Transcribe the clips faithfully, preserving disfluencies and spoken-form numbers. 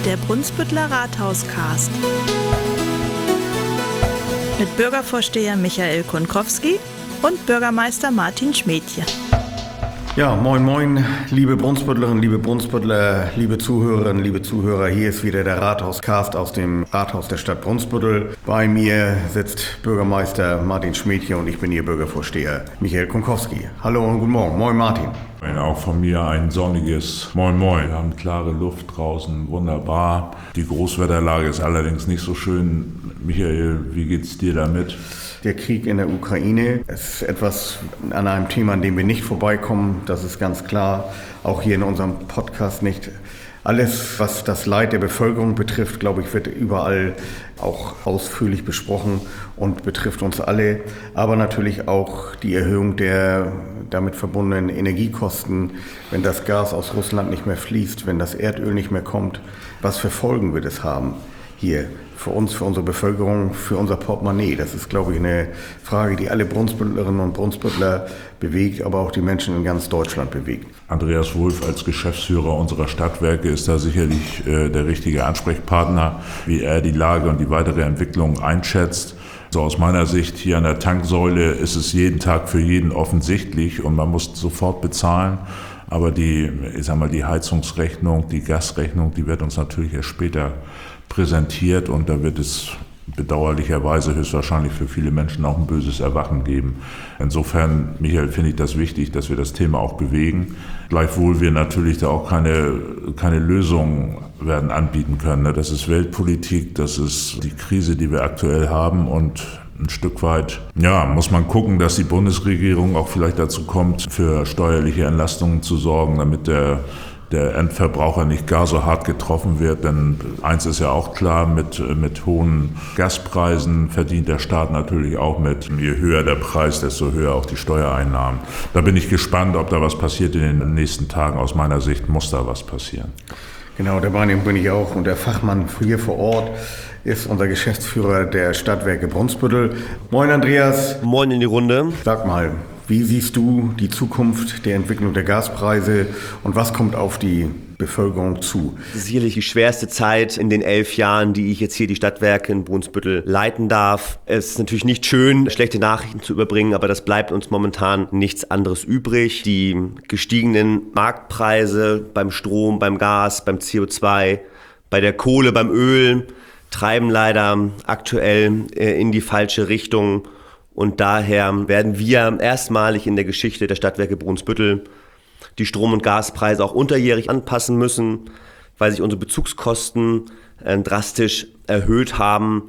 Der Brunsbütteler Rathauscast. Mit Bürgervorsteher Michael Kunkowski und Bürgermeister Martin Schmädchen. Ja, moin moin, liebe Brunsbüttlerinnen, liebe Brunsbüttler, liebe Zuhörerinnen, liebe Zuhörer. Hier ist wieder der Rathauscast aus dem Rathaus der Stadt Brunsbüttel. Bei mir sitzt Bürgermeister Martin Schmädchen und ich bin Ihr Bürgervorsteher Michael Kunkowski. Hallo und guten Morgen. Moin Martin. Auch von mir ein sonniges Moin Moin. Wir haben klare Luft draußen, wunderbar. Die Großwetterlage ist allerdings nicht so schön. Michael, wie geht's dir damit? Der Krieg in der Ukraine ist etwas an einem Thema, an dem wir nicht vorbeikommen. Das ist ganz klar, auch hier in unserem Podcast nicht. Alles, was das Leid der Bevölkerung betrifft, glaube ich, wird überall auch ausführlich besprochen und betrifft uns alle. Aber natürlich auch die Erhöhung der damit verbundenen Energiekosten, wenn das Gas aus Russland nicht mehr fließt, wenn das Erdöl nicht mehr kommt. Was für Folgen wird es haben hier für uns, für unsere Bevölkerung, für unser Portemonnaie? Das ist, glaube ich, eine Frage, die alle Brunsbüttlerinnen und Brunsbüttler bewegt, aber auch die Menschen in ganz Deutschland bewegt. Andreas Wulff als Geschäftsführer unserer Stadtwerke ist da sicherlich äh, der richtige Ansprechpartner, wie er die Lage und die weitere Entwicklung einschätzt. So aus meiner Sicht hier an der Tanksäule ist es jeden Tag für jeden offensichtlich und man muss sofort bezahlen. Aber die, ich sag mal, die Heizungsrechnung, die Gasrechnung, die wird uns natürlich erst später präsentiert und da wird es bedauerlicherweise höchstwahrscheinlich für viele Menschen auch ein böses Erwachen geben. Insofern, Michael, finde ich das wichtig, dass wir das Thema auch bewegen. Gleichwohl wir natürlich da auch keine, keine Lösung werden anbieten können. Das ist Weltpolitik, das ist die Krise, die wir aktuell haben und ein Stück weit, ja, muss man gucken, dass die Bundesregierung auch vielleicht dazu kommt, für steuerliche Entlastungen zu sorgen, damit der der Endverbraucher nicht gar so hart getroffen wird, denn eins ist ja auch klar, mit, mit hohen Gaspreisen verdient der Staat natürlich auch mit. Je höher der Preis, desto höher auch die Steuereinnahmen. Da bin ich gespannt, ob da was passiert in den nächsten Tagen. Aus meiner Sicht muss da was passieren. Genau, der Meinung bin ich auch. Und der Fachmann hier vor Ort ist unser Geschäftsführer der Stadtwerke Brunsbüttel. Moin Andreas. Moin in die Runde. Sag mal, wie siehst du die Zukunft der Entwicklung der Gaspreise und was kommt auf die Bevölkerung zu? Das ist sicherlich die schwerste Zeit in den elf Jahren, die ich jetzt hier die Stadtwerke in Brunsbüttel leiten darf. Es ist natürlich nicht schön, schlechte Nachrichten zu überbringen, aber das bleibt uns momentan nichts anderes übrig. Die gestiegenen Marktpreise beim Strom, beim Gas, beim C O zwei, bei der Kohle, beim Öl treiben leider aktuell in die falsche Richtung. Und daher werden wir erstmalig in der Geschichte der Stadtwerke Brunsbüttel die Strom- und Gaspreise auch unterjährig anpassen müssen, weil sich unsere Bezugskosten äh, drastisch erhöht haben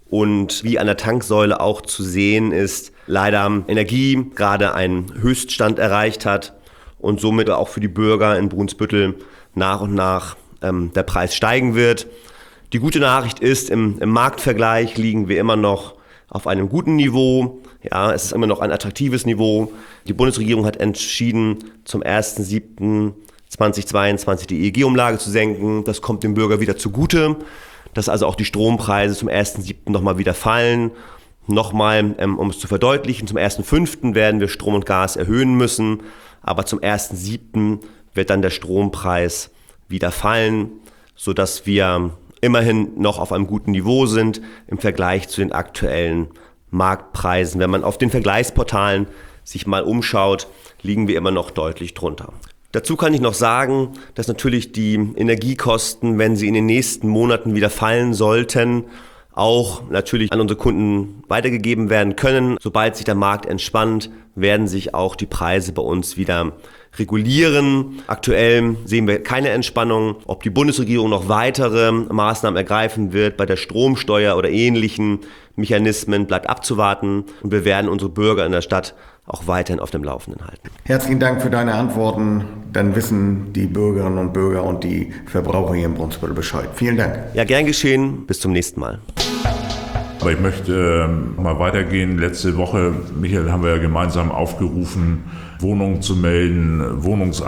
und wie an der Tanksäule auch zu sehen ist, leider Energie gerade einen Höchststand erreicht hat und somit auch für die Bürger in Brunsbüttel nach und nach ähm, der Preis steigen wird. Die gute Nachricht ist, im, im Marktvergleich liegen wir immer noch auf einem guten Niveau. Ja, es ist immer noch ein attraktives Niveau. Die Bundesregierung hat entschieden, zum ersten siebten zweitausendzweiundzwanzig die E E G-Umlage zu senken. Das kommt dem Bürger wieder zugute, dass also auch die Strompreise zum ersten siebten nochmal wieder fallen. Nochmal, ähm, um es zu verdeutlichen, zum ersten fünften werden wir Strom und Gas erhöhen müssen, aber zum ersten siebten wird dann der Strompreis wieder fallen, sodass wir immerhin noch auf einem guten Niveau sind im Vergleich zu den aktuellen Marktpreisen. Wenn man auf den Vergleichsportalen sich mal umschaut, liegen wir immer noch deutlich drunter. Dazu kann ich noch sagen, dass natürlich die Energiekosten, wenn sie in den nächsten Monaten wieder fallen sollten, auch natürlich an unsere Kunden weitergegeben werden können. Sobald sich der Markt entspannt, werden sich auch die Preise bei uns wieder regulieren. Aktuell sehen wir keine Entspannung. Ob die Bundesregierung noch weitere Maßnahmen ergreifen wird bei der Stromsteuer oder ähnlichen Mechanismen, bleibt abzuwarten. Und wir werden unsere Bürger in der Stadt auch weiterhin auf dem Laufenden halten. Herzlichen Dank für deine Antworten. Dann wissen die Bürgerinnen und Bürger und die Verbraucher hier in Brunsbüttel Bescheid. Vielen Dank. Ja, gern geschehen. Bis zum nächsten Mal. Aber ich möchte äh, mal weitergehen. Letzte Woche, Michael, haben wir ja gemeinsam aufgerufen, Wohnungen zu melden,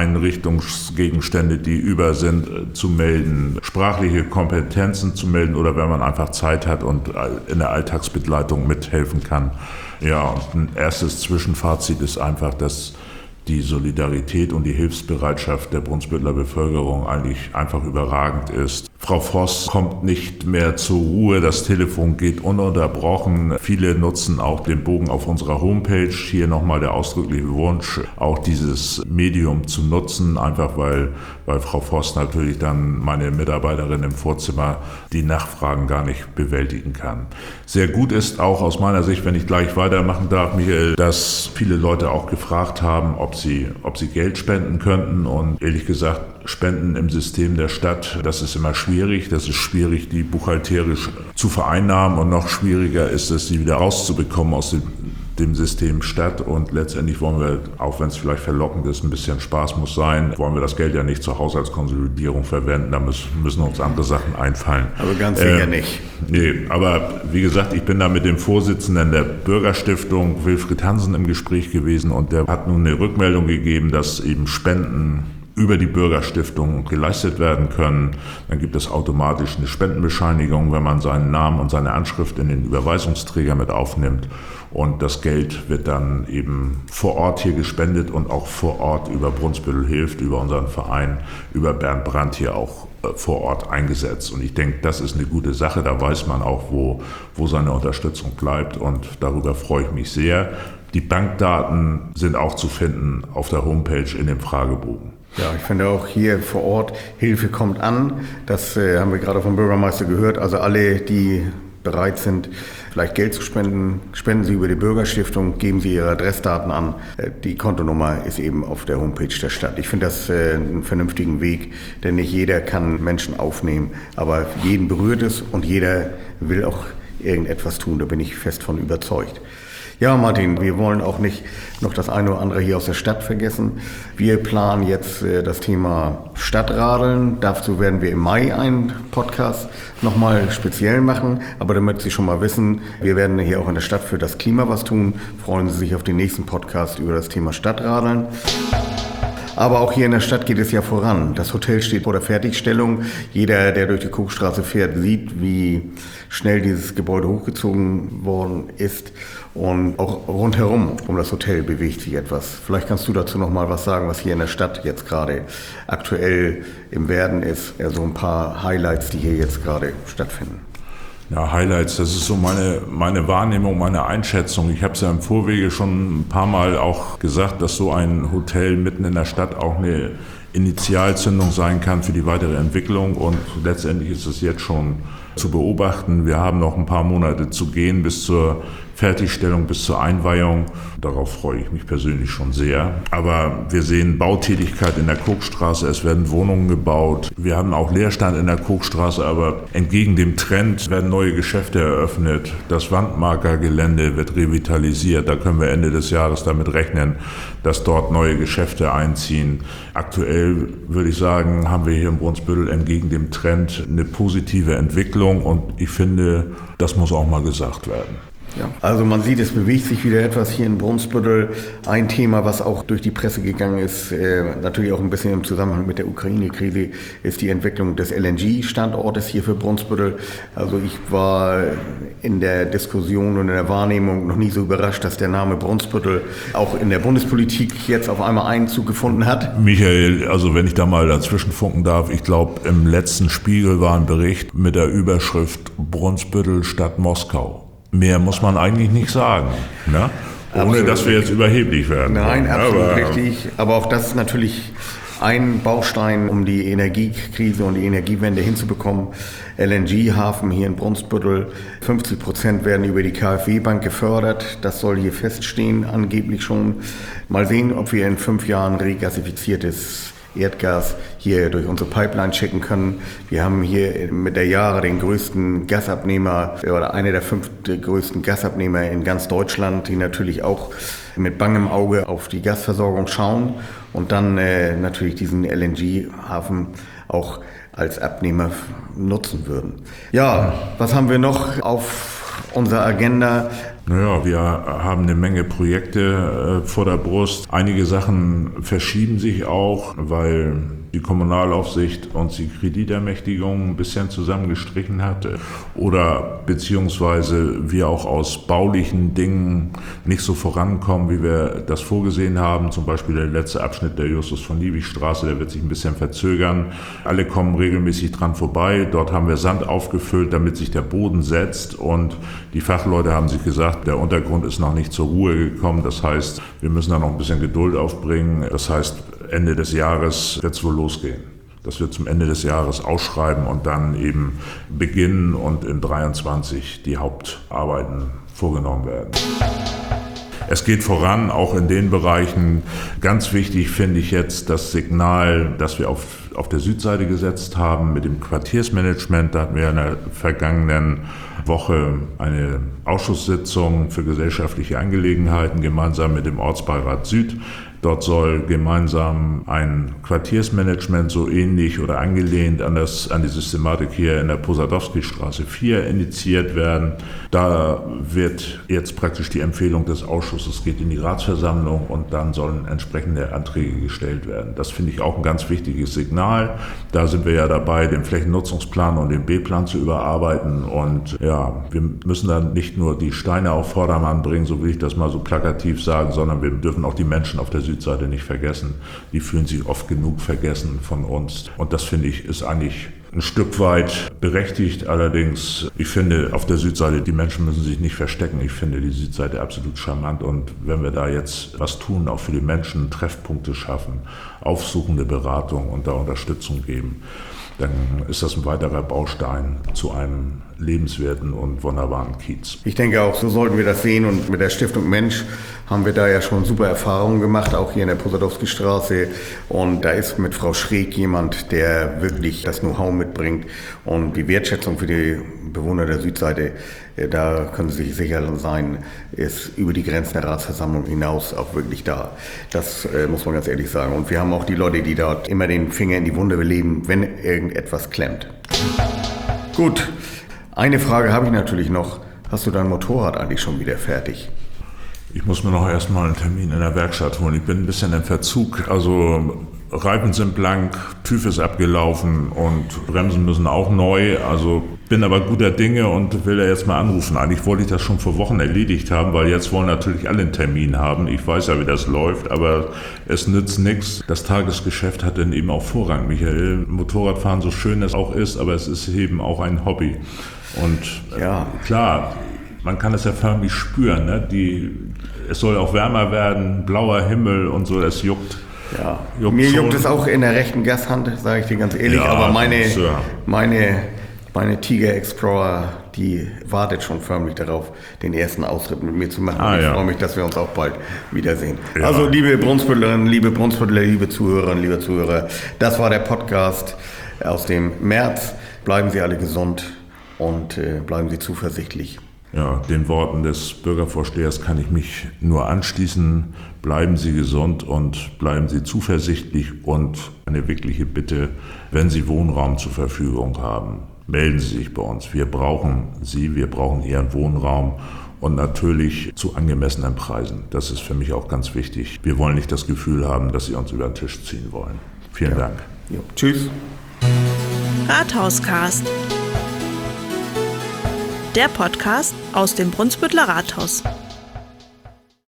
Wohnungseinrichtungsgegenstände, die über sind, äh, zu melden, sprachliche Kompetenzen zu melden oder wenn man einfach Zeit hat und in der Alltagsbegleitung mithelfen kann. Ja, und ein erstes Zwischenfazit ist einfach, dass die Solidarität und die Hilfsbereitschaft der Brunsbütteler Bevölkerung eigentlich einfach überragend ist. Frau Voss kommt nicht mehr zur Ruhe, das Telefon geht ununterbrochen. Viele nutzen auch den Bogen auf unserer Homepage. Hier nochmal der ausdrückliche Wunsch, auch dieses Medium zu nutzen, einfach weil, weil Frau Voss natürlich dann meine Mitarbeiterin im Vorzimmer die Nachfragen gar nicht bewältigen kann. Sehr gut ist auch aus meiner Sicht, wenn ich gleich weitermachen darf, Michael, dass viele Leute auch gefragt haben, ob sie, ob sie Geld spenden könnten. Und ehrlich gesagt, Spenden im System der Stadt, das ist immer schwierig. Das ist schwierig, die buchhalterisch zu vereinnahmen, und noch schwieriger ist es, sie wieder rauszubekommen aus dem, dem System Stadt. Und letztendlich wollen wir, auch wenn es vielleicht verlockend ist, ein bisschen Spaß muss sein, wollen wir das Geld ja nicht zur Haushaltskonsolidierung verwenden. Da müssen, müssen uns andere Sachen einfallen. Aber ganz sicher äh, nicht. Nee, aber wie gesagt, ich bin da mit dem Vorsitzenden der Bürgerstiftung, Wilfried Hansen, im Gespräch gewesen, und der hat nun eine Rückmeldung gegeben, dass eben Spenden über die Bürgerstiftung geleistet werden können. Dann gibt es automatisch eine Spendenbescheinigung, wenn man seinen Namen und seine Anschrift in den Überweisungsträger mit aufnimmt. Und das Geld wird dann eben vor Ort hier gespendet und auch vor Ort über Brunsbüttel hilft, über unseren Verein, über Bernd Brandt hier auch äh, vor Ort eingesetzt. Und ich denke, das ist eine gute Sache. Da weiß man auch, wo, wo seine Unterstützung bleibt, und darüber freue ich mich sehr. Die Bankdaten sind auch zu finden auf der Homepage in dem Fragebogen. Ja, ich finde auch hier vor Ort, Hilfe kommt an. Das äh, haben wir gerade vom Bürgermeister gehört. Also alle, die bereit sind, vielleicht Geld zu spenden, spenden Sie über die Bürgerstiftung, geben Sie Ihre Adressdaten an. Äh, die Kontonummer ist eben auf der Homepage der Stadt. Ich finde das äh, einen vernünftigen Weg, denn nicht jeder kann Menschen aufnehmen. Aber jeden berührt es, und jeder will auch irgendetwas tun. Da bin ich fest von überzeugt. Ja, Martin, wir wollen auch nicht noch das eine oder andere hier aus der Stadt vergessen. Wir planen jetzt äh, das Thema Stadtradeln. Dazu werden wir im Mai einen Podcast nochmal speziell machen. Aber damit Sie schon mal wissen, wir werden hier auch in der Stadt für das Klima was tun. Freuen Sie sich auf den nächsten Podcast über das Thema Stadtradeln. Aber auch hier in der Stadt geht es ja voran. Das Hotel steht vor der Fertigstellung. Jeder, der durch die Kuckstraße fährt, sieht, wie schnell dieses Gebäude hochgezogen worden ist. Und auch rundherum um das Hotel bewegt sich etwas. Vielleicht kannst du dazu noch mal was sagen, was hier in der Stadt jetzt gerade aktuell im Werden ist. Ja, so ein paar Highlights, die hier jetzt gerade stattfinden. Ja, Highlights, das ist so meine, meine Wahrnehmung, meine Einschätzung. Ich habe es ja im Vorwege schon ein paar Mal auch gesagt, dass so ein Hotel mitten in der Stadt auch eine Initialzündung sein kann für die weitere Entwicklung. Und letztendlich ist es jetzt schon zu beobachten. Wir haben noch ein paar Monate zu gehen bis zur Fertigstellung, bis zur Einweihung. Darauf freue ich mich persönlich schon sehr. Aber wir sehen Bautätigkeit in der Kokstraße, es werden Wohnungen gebaut. Wir haben auch Leerstand in der Kokstraße, aber entgegen dem Trend werden neue Geschäfte eröffnet. Das Wandmarkergelände wird revitalisiert. Da können wir Ende des Jahres damit rechnen, dass dort neue Geschäfte einziehen. Aktuell würde ich sagen, haben wir hier in Brunsbüttel entgegen dem Trend eine positive Entwicklung, und ich finde, das muss auch mal gesagt werden. Ja. Also man sieht, es bewegt sich wieder etwas hier in Brunsbüttel. Ein Thema, was auch durch die Presse gegangen ist, äh, natürlich auch ein bisschen im Zusammenhang mit der Ukraine-Krise, ist die Entwicklung des L N G-Standortes hier für Brunsbüttel. Also ich war in der Diskussion und in der Wahrnehmung noch nie so überrascht, dass der Name Brunsbüttel auch in der Bundespolitik jetzt auf einmal Einzug gefunden hat. Michael, also wenn ich da mal dazwischen funken darf, ich glaube, im letzten Spiegel war ein Bericht mit der Überschrift Brunsbüttel statt Moskau. Mehr muss man eigentlich nicht sagen, ne? Ohne Absolut. Dass wir jetzt überheblich werden. Nein, wollen. absolut Aber, richtig. Aber auch das ist natürlich ein Baustein, um die Energiekrise und die Energiewende hinzubekommen. L N G-Hafen hier in Brunsbüttel, fünfzig Prozent werden über die K f W-Bank gefördert. Das soll hier feststehen, angeblich schon. Mal sehen, ob wir in fünf Jahren regasifiziertes Erdgas hier durch unsere Pipeline schicken können. Wir haben hier mit der Jahre den größten Gasabnehmer oder einer der fünf größten Gasabnehmer in ganz Deutschland, die natürlich auch mit bangem Auge auf die Gasversorgung schauen und dann äh, natürlich diesen L N G-Hafen auch als Abnehmer nutzen würden. Ja, was haben wir noch auf unserer Agenda? Naja, wir haben eine Menge Projekte äh, vor der Brust. Einige Sachen verschieben sich auch, weil die Kommunalaufsicht uns die Kreditermächtigung ein bisschen zusammengestrichen hat oder beziehungsweise wir auch aus baulichen Dingen nicht so vorankommen, wie wir das vorgesehen haben. Zum Beispiel der letzte Abschnitt der Justus von Liebig Straße, der wird sich ein bisschen verzögern. Alle kommen regelmäßig dran vorbei. Dort haben wir Sand aufgefüllt, damit sich der Boden setzt, und die Fachleute haben sich gesagt, der Untergrund ist noch nicht zur Ruhe gekommen. Das heißt, wir müssen da noch ein bisschen Geduld aufbringen. Das heißt, Ende des Jahres wird es wohl losgehen. Dass wir zum Ende des Jahres ausschreiben und dann eben beginnen und in dreiundzwanzig die Hauptarbeiten vorgenommen werden. Es geht voran, auch in den Bereichen. Ganz wichtig finde ich jetzt das Signal, das wir auf, auf der Südseite gesetzt haben mit dem Quartiersmanagement. Da hatten wir in der vergangenen Woche eine Ausschusssitzung für gesellschaftliche Angelegenheiten gemeinsam mit dem Ortsbeirat Süd. Dort soll gemeinsam ein Quartiersmanagement so ähnlich oder angelehnt an, das, an die Systematik hier in der Posadowski-Straße vier initiiert werden. Da wird jetzt praktisch die Empfehlung des Ausschusses geht in die Ratsversammlung und dann sollen entsprechende Anträge gestellt werden. Das finde ich auch ein ganz wichtiges Signal. Da sind wir ja dabei, den Flächennutzungsplan und den B-Plan zu überarbeiten. Und ja, wir müssen dann nicht nur die Steine auf Vordermann bringen, so will ich das mal so plakativ sagen, sondern wir dürfen auch die Menschen auf der Südseite nicht vergessen. Die fühlen sich oft genug vergessen von uns. Und das, finde ich, ist eigentlich ein Stück weit berechtigt. Allerdings, ich finde, auf der Südseite, die Menschen müssen sich nicht verstecken. Ich finde die Südseite absolut charmant. Und wenn wir da jetzt was tun, auch für die Menschen, Treffpunkte schaffen, aufsuchende Beratung und da Unterstützung geben, dann ist das ein weiterer Baustein zu einem lebenswerten und wunderbaren Kiez. Ich denke auch, so sollten wir das sehen, und mit der Stiftung Mensch haben wir da ja schon super Erfahrungen gemacht, auch hier in der Posadowski-Straße, und da ist mit Frau Schräg jemand, der wirklich das Know-how mitbringt und die Wertschätzung für die Bewohner der Südseite, da können Sie sich sicher sein, ist über die Grenzen der Ratsversammlung hinaus auch wirklich da. Das äh, muss man ganz ehrlich sagen. Und wir haben auch die Leute, die dort immer den Finger in die Wunde belegen, wenn irgendetwas klemmt. Gut, eine Frage habe ich natürlich noch. Hast du dein Motorrad eigentlich schon wieder fertig? Ich muss mir noch erstmal einen Termin in der Werkstatt holen. Ich bin ein bisschen im Verzug. Also Reifen sind blank, TÜV ist abgelaufen und Bremsen müssen auch neu. Also bin aber guter Dinge und will da jetzt mal anrufen. Eigentlich wollte ich das schon vor Wochen erledigt haben, weil jetzt wollen natürlich alle einen Termin haben. Ich weiß ja, wie das läuft, aber es nützt nichts. Das Tagesgeschäft hat dann eben auch Vorrang, Michael. Motorradfahren, so schön es auch ist, aber es ist eben auch ein Hobby. Und ja, klar, man kann es ja förmlich spüren. Ne? Die, es soll auch wärmer werden, blauer Himmel und so, es juckt. Ja, juckt mir schon. Juckt es auch in der rechten Gasthand, sage ich dir ganz ehrlich, ja, aber meine, ist, ja. meine, meine Tiger Explorer, die wartet schon förmlich darauf, den ersten Ausritt mit mir zu machen. Ah, ich ja. freue mich, dass wir uns auch bald wiedersehen. Ja. Also liebe Brunsbüttlerinnen, liebe Brunsbüttler, liebe Zuhörerinnen, liebe Zuhörer, das war der Podcast aus dem März. Bleiben Sie alle gesund und äh, bleiben Sie zuversichtlich. Ja, den Worten des Bürgervorstehers kann ich mich nur anschließen. Bleiben Sie gesund und bleiben Sie zuversichtlich, und eine wirkliche Bitte, wenn Sie Wohnraum zur Verfügung haben, melden Sie sich bei uns. Wir brauchen Sie, wir brauchen Ihren Wohnraum, und natürlich zu angemessenen Preisen. Das ist für mich auch ganz wichtig. Wir wollen nicht das Gefühl haben, dass Sie uns über den Tisch ziehen wollen. Vielen ja. Dank. Jo. Tschüss. Rathauscast. Der Podcast aus dem Brunsbüttler Rathaus.